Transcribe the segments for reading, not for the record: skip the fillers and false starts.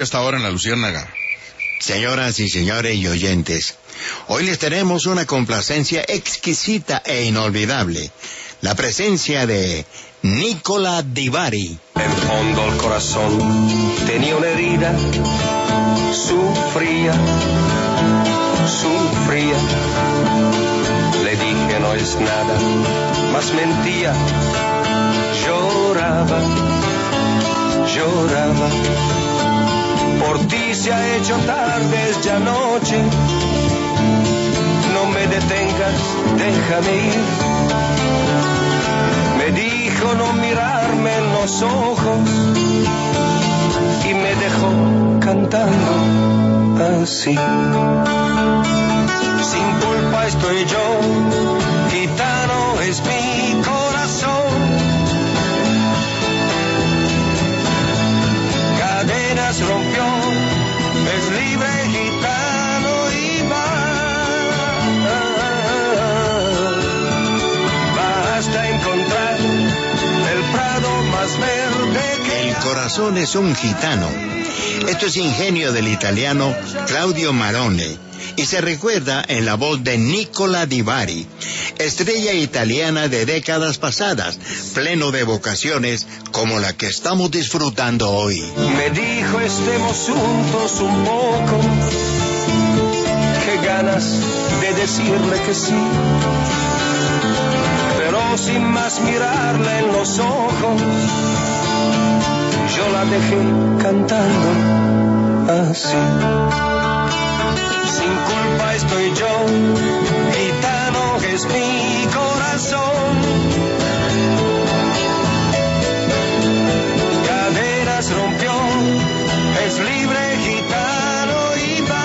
Hasta ahora en La Luciérnaga. Señoras y señores y oyentes, hoy les tenemos una complacencia exquisita e inolvidable. La presencia de Nicola Di Bari. En fondo el corazón tenía una herida, sufría. Le dije no es nada, mas mentía, lloraba. Por ti se ha hecho tarde, es ya noche. No me detengas, déjame ir. Me dijo no mirarme en los ojos y me dejó cantando así. Sin culpa estoy yo, gitano es mi corazón. Cadenas rompió, es libre gitano y va. Basta encontrar el prado más verde que... El corazón es un gitano. Esto es ingenio del italiano Claudio Marone y se recuerda en la voz de Nicola Di Bari, estrella italiana de décadas pasadas, pleno de vocaciones como la que estamos disfrutando hoy. Me dijo estemos juntos un poco, qué ganas de decirle que sí, pero sin más mirarle en los ojos, yo la dejé cantando así. Sin culpa estoy yo, gitano es mi corazón. Cadenas rompió, es libre gitano y va.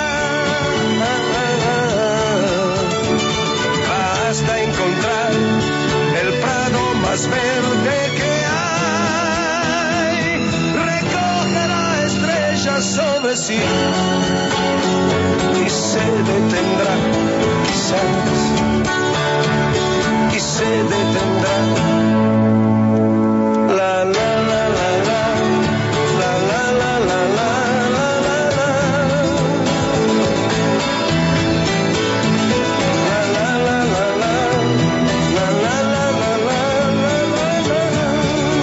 Basta encontrar el prado más verde que hay. Recoge la estrella sobre sí y se detendrá, quizás, y se detendrá. La la la la la, la la la la la, la la la. La la la la la, la la la la la, la la la.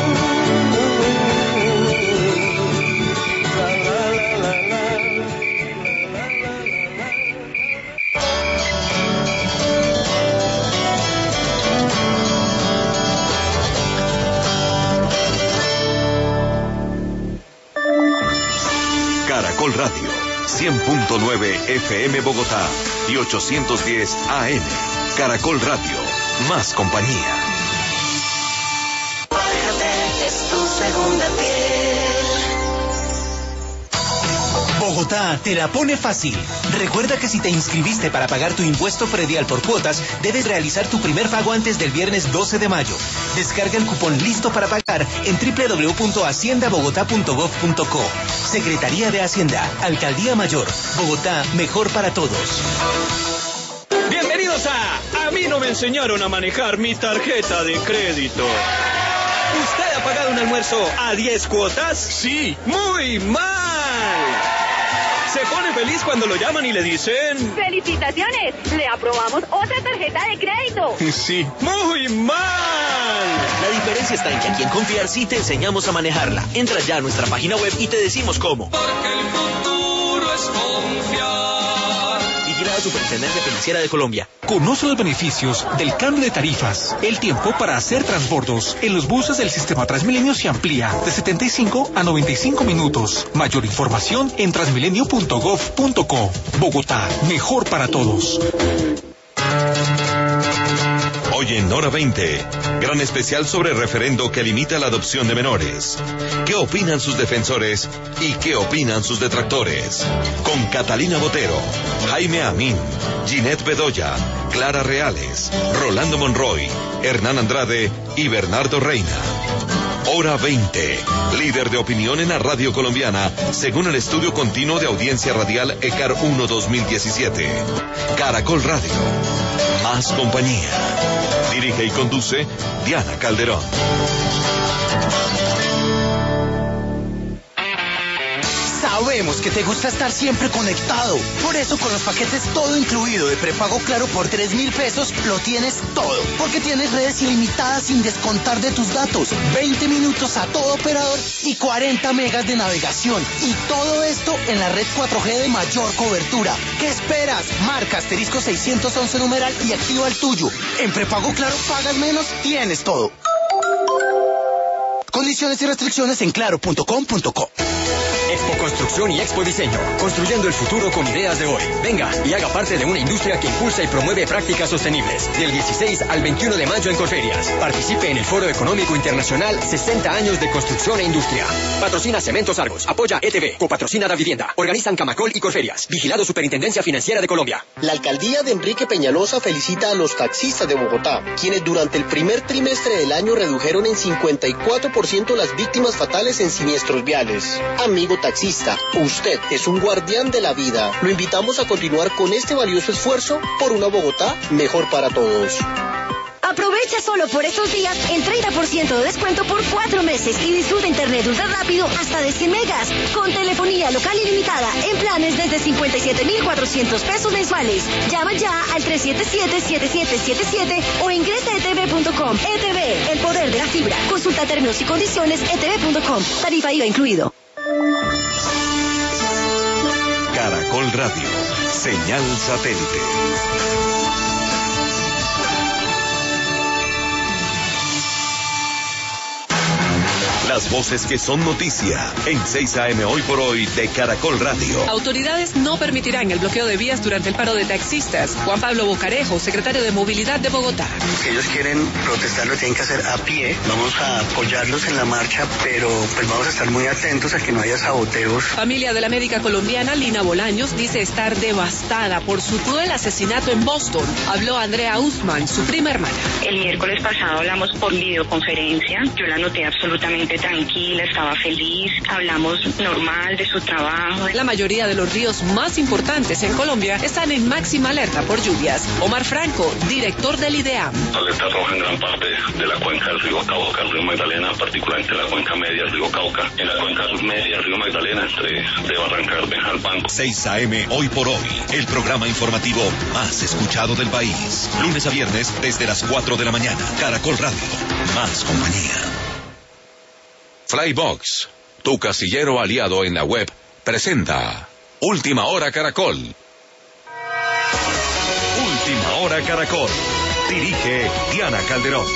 Caracol Radio, 100.9 FM Bogotá y 810 AM. Caracol Radio, más compañía. Es tu segunda piel. Bogotá te la pone fácil. Recuerda que si te inscribiste para pagar tu impuesto predial por cuotas, debes realizar tu primer pago antes del viernes 12 de mayo. Descarga el cupón listo para pagar en www.haciendabogotá.gov.co. Secretaría de Hacienda, Alcaldía Mayor, Bogotá, mejor para todos. Bienvenidos a mí no me enseñaron a manejar mi tarjeta de crédito. ¿Usted ha pagado un almuerzo a 10 cuotas? Sí, muy mal. Se pone feliz cuando lo llaman y le dicen... ¡Felicitaciones! Le aprobamos otra tarjeta de crédito. Sí, muy mal. La diferencia está en que aquí en Confiar sí te enseñamos a manejarla. Entra ya a nuestra página web y te decimos cómo. Porque el futuro es confiar. Vigilada Superintendencia Financiera de Colombia. Conoce los beneficios del cambio de tarifas. El tiempo para hacer transbordos en los buses del sistema Transmilenio se amplía de 75 a 95 minutos. Mayor información en transmilenio.gov.co. Bogotá, mejor para todos. Hoy en Hora 20, gran especial sobre referendo que limita la adopción de menores. ¿Qué opinan sus defensores y qué opinan sus detractores? Con Catalina Botero, Jaime Amín, Ginette Bedoya, Clara Reales, Rolando Monroy, Hernán Andrade y Bernardo Reina. Hora 20, líder de opinión en la radio colombiana, según el estudio continuo de audiencia radial ECAR 1 2017. Caracol Radio, más compañía. Dirige y conduce Diana Calderón. Sabemos que te gusta estar siempre conectado. Por eso con los paquetes todo incluido de prepago Claro por 3.000 pesos lo tienes todo. Porque tienes redes ilimitadas sin descontar de tus datos, 20 minutos a todo operador y 40 megas de navegación. Y todo esto en la red 4G de mayor cobertura. ¿Qué esperas? Marca asterisco 611 numeral y activa el tuyo. En prepago Claro pagas menos, tienes todo. Condiciones y restricciones en claro.com.co. Expo Construcción y Expo Diseño. Construyendo el futuro con ideas de hoy. Venga y haga parte de una industria que impulsa y promueve prácticas sostenibles. Del 16 al 21 de mayo en Corferias. Participe en el Foro Económico Internacional 60 años de construcción e industria. Patrocina Cementos Argos. Apoya ETV. Copatrocina Da Vivienda. Organizan Camacol y Corferias. Vigilado Superintendencia Financiera de Colombia. La alcaldía de Enrique Peñalosa felicita a los taxistas de Bogotá, quienes durante el primer trimestre del año redujeron en 54% las víctimas fatales en siniestros viales. Amigo taxista, usted es un guardián de la vida. Lo invitamos a continuar con este valioso esfuerzo por una Bogotá mejor para todos. Aprovecha solo por estos días el 30% de descuento por 4 meses y disfruta internet ultra rápido hasta de 100 megas con telefonía local ilimitada en planes desde 57.400 pesos mensuales. Llama ya al 377-7777 o ingresa a etv.com. ETV, el poder de la fibra. Consulta términos y condiciones etv.com. Tarifa IVA incluido. Caracol Radio, señal satélite. Las voces que son noticia en 6 AM Hoy por Hoy de Caracol Radio. Autoridades no permitirán el bloqueo de vías durante el paro de taxistas. Juan Pablo Bocarejo, secretario de Movilidad de Bogotá. Si ellos quieren protestar, lo tienen que hacer a pie. Vamos a apoyarlos en la marcha, pero pues vamos a estar muy atentos a que no haya saboteos. Familia de la médica colombiana Lina Bolaños dice estar devastada por su cruel asesinato en Boston. Habló Andrea Usman, su prima hermana. El miércoles pasado hablamos por videoconferencia. Yo la noté absolutamente tranquila, estaba feliz, hablamos normal de su trabajo. La mayoría de los ríos más importantes en Colombia están en máxima alerta por lluvias. Omar Franco, director del IDEAM. Alerta roja en gran parte de la cuenca del río Cauca, el río Magdalena, particularmente la cuenca media del río Cauca, en la cuenca submedia del río Magdalena, de Barranca al Banco. 6 AM Hoy por Hoy, el programa informativo más escuchado del país. Lunes a viernes desde las 4 de la mañana. Caracol Radio, más compañía. Flybox, tu casillero aliado en la web, presenta Última Hora Caracol. Última Hora Caracol. Dirige Diana Calderón.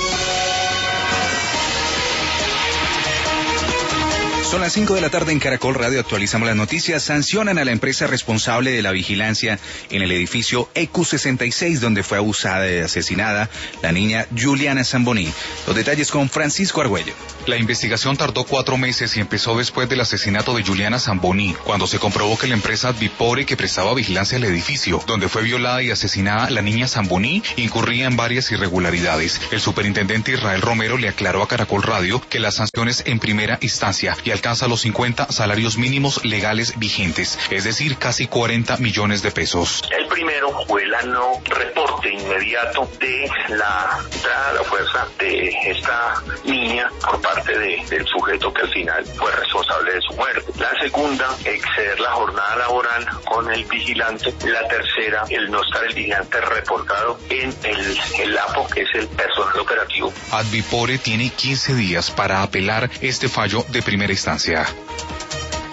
Son las 5 de la tarde en Caracol Radio. Actualizamos las noticias. Sancionan a la empresa responsable de la vigilancia en el edificio EQ66, donde fue abusada y asesinada la niña Juliana Zamboni. Los detalles con Francisco Argüello. La investigación tardó 4 meses y empezó después del asesinato de Juliana Zamboni, cuando se comprobó que la empresa Advipore, que prestaba vigilancia al edificio donde fue violada y asesinada la niña Zamboni, incurría en varias irregularidades. El superintendente Israel Romero le aclaró a Caracol Radio que las sanciones en primera instancia y alcanza los 50 salarios mínimos legales vigentes, es decir, casi 40 millones de pesos. El primero fue el no reporte inmediato de la entrada a la fuerza de esta niña por parte del sujeto que al final fue responsable de su muerte. La segunda, exceder la jornada laboral con el vigilante. La tercera, el no estar el vigilante reportado en el APO, que es el personal operativo. Advipore tiene 15 días para apelar este fallo de primera instancia.